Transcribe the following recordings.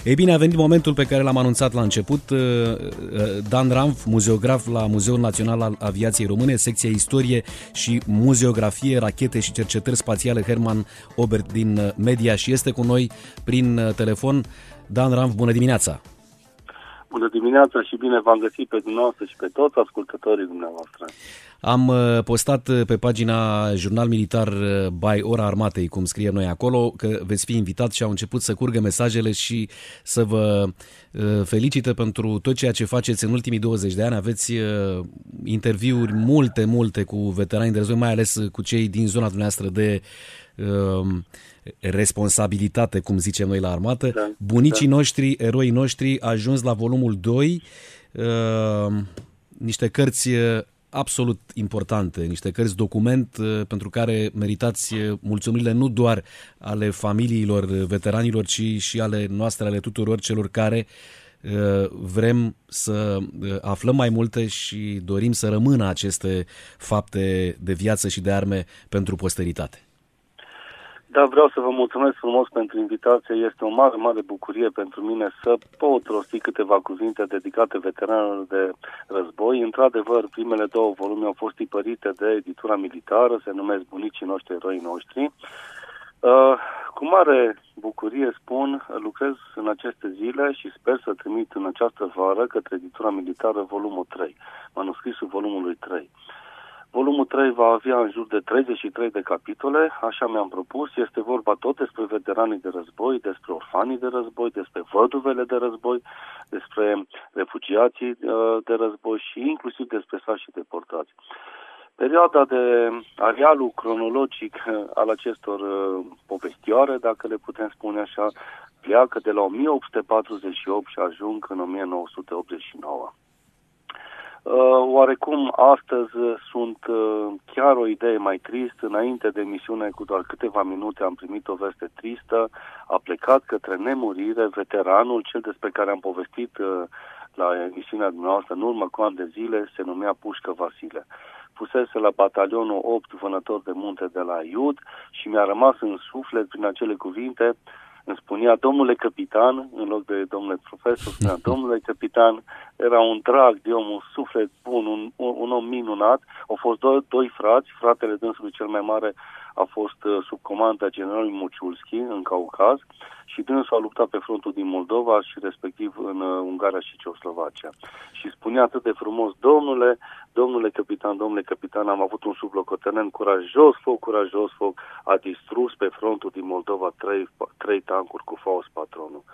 Ei bine, a venit momentul pe care l-am anunțat la început. Dan Ramf, muzeograf la Muzeul Național al Aviației Române, secția Istorie și Muzeografie, Rachete și Cercetări Spațiale Hermann Oberth din Media și este cu noi prin telefon. Dan Ramf, bună dimineața! Bună dimineața și bine v-am găsit pe dumneavoastră și pe toți ascultătorii dumneavoastră. Am postat pe pagina Jurnal Militar by Ora Armatei, cum scriem noi acolo, că veți fi invitat și au început să curgă mesajele și să vă felicite pentru tot ceea ce faceți în ultimii 20 de ani. Aveți interviuri multe cu veterani de război, mai ales cu cei din zona dumneavoastră de responsabilitate, cum zicem noi la armată. Da, bunicii noștri, eroii noștri, ajuns la volumul 2, niște cărți absolut importante, niște cărți document pentru care meritați mulțumirile nu doar ale familiilor veteranilor, ci și ale noastre, ale tuturor celor care vrem să aflăm mai multe și dorim să rămână aceste fapte de viață și de arme pentru posteritate. Da, vreau să vă mulțumesc frumos pentru invitație. Este o mare bucurie pentru mine să pot rosti câteva cuvinte dedicate veteranilor de război. Într-adevăr, primele 2 volume au fost tipărite de editura militară, se numesc Bunicii noștri, eroii noștri. Cu mare bucurie spun, lucrez în aceste zile și sper să trimit în această vară către editura militară volumul 3, manuscrisul volumului 3. Volumul 3 va avea în jur de 33 de capitole, așa mi-am propus. Este vorba tot despre veteranii de război, despre orfanii de război, despre văduvele de război, despre refugiații de război și inclusiv despre sași deportați. Perioada de arealul cronologic al acestor povestioare, dacă le putem spune așa, pleacă de la 1848 și ajung în 1989. Oarecum astăzi sunt chiar o idee mai tristă. Înainte de emisiune, cu doar câteva minute, am primit o veste tristă. A plecat către nemurire veteranul, cel despre care am povestit la emisiunea dumneavoastră în urmă cu ani de zile, se numea Pușcă Vasile. Fusese la batalionul 8 vânător de munte de la Iud și mi-a rămas în suflet prin acele cuvinte. Îmi spunea domnule capitan, în loc de domnule profesor, spunea domnule capitan. Era un drag de om, un suflet bun, un om minunat. Au fost doi frați, fratele dânsului cel mai mare a fost sub comanda generalului Muciulski în Caucaz și dânsul a luptat pe frontul din Moldova și respectiv în Ungaria și Ceoslovacia. Și spunea atât de frumos, domnule capitan, am avut un sublocotenent curajos foc, a distrus pe frontul din Moldova 3 tancuri cu Faust Patronul.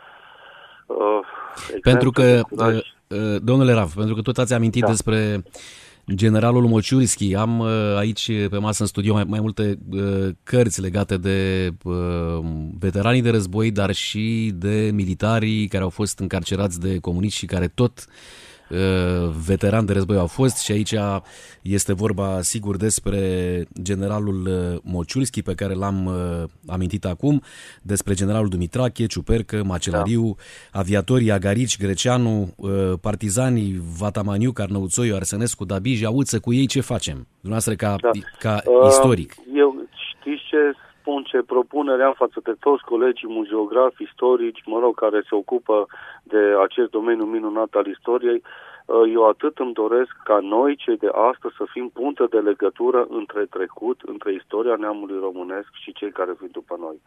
Pentru că, domnule Raf, pentru că tot ați amintit despre generalul Mociulski, am aici pe masă în studio mai multe cărți legate de veteranii de război, dar și de militarii care au fost încarcerați de comuniști și care tot veterani de război au fost, și aici este vorba sigur despre generalul Mociulski pe care l-am amintit acum, despre generalul Dumitrache, Ciupercă, Macelariu, aviatorii Agarici, Greceanu, partizanii Vatamaniu, Carnăuțoiu, Arsenescu, Dabij, Auță, cu ei ce facem? Dumneavoastră ca istoric. Eu știți ce spun, ce propunere am față de toți colegii muzeografi, istorici, care se ocupă de acest domeniu minunat al istoriei. Eu atât îmi doresc ca noi, cei de astăzi, să fim punte de legătură între trecut, între istoria neamului românesc și cei care vin după noi.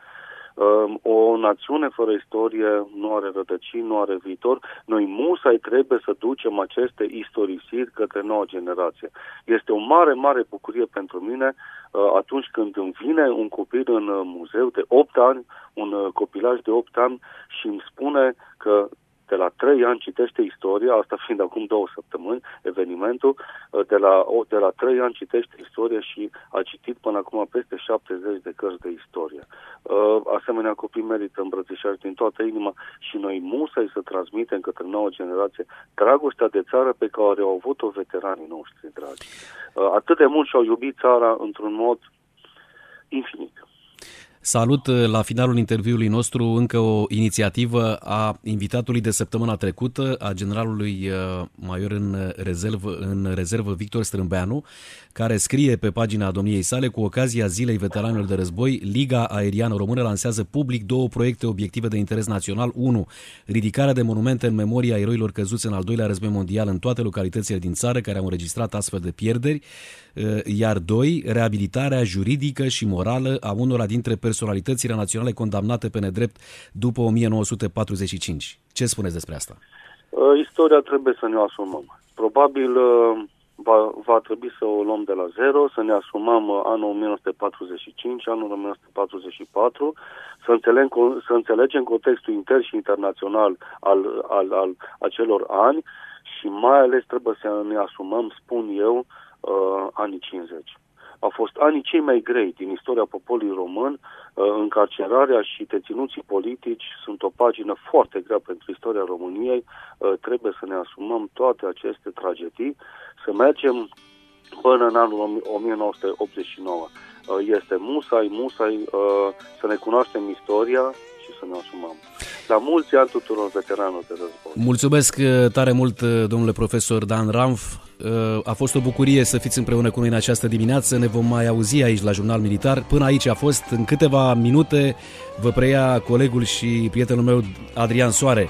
O națiune fără istorie nu are rădăcini, nu are viitor. Noi musai trebuie să ducem aceste istorisiri către noua generație. Este o mare bucurie pentru mine atunci când îmi vine un copil în muzeu de 8 ani, un copilaj de 8 ani și îmi spune că de la 3 ani citește istoria, asta fiind acum 2 săptămâni, evenimentul, de la 3 ani citește istoria și a citit până acum peste 70 de cărți de istorie. Asemenea copii merită îmbrățișare din toată inima și noi musai să transmitem către nouă generație dragostea de țară pe care au avut-o veteranii noștri dragi. Atât de mult și-au iubit țara într-un mod infinit. Salut la finalul interviului nostru încă o inițiativă a invitatului de săptămâna trecută, a generalului major în rezervă Victor Strâmbeanu, care scrie pe pagina domniei sale: cu ocazia Zilei Veteranilor de Război, Liga Aeriană Română lansează public 2 proiecte obiective de interes național. 1. Ridicarea de monumente în memoria eroilor căzuți în al doilea război mondial în toate localitățile din țară care au înregistrat astfel de pierderi, iar 2. Reabilitarea juridică și morală a unora dintre personalitățile naționale condamnate pe nedrept după 1945. Ce spuneți despre asta? Istoria trebuie să ne o asumăm. Probabil va trebui să o luăm de la zero, să ne asumăm anul 1945, anul 1944, să înțelegem contextul intern și internațional al acelor ani și mai ales trebuie să ne asumăm, spun eu, anii 50. Au fost anii cei mai grei din istoria poporului român. Încarcerarea și deținuții politici sunt o pagină foarte grea pentru istoria României. Trebuie să ne asumăm toate aceste tragedii, să mergem până în anul 1989. Este musai să ne cunoaștem istoria și să ne asumăm. La mulți ani tuturor veteranilor de război. Mulțumesc tare mult, domnule profesor Dan Ramf. A fost o bucurie să fiți împreună cu noi în această dimineață. Ne vom mai auzi aici la Jurnal Militar. Până aici a fost. În câteva minute vă preia colegul și prietenul meu Adrian Soare.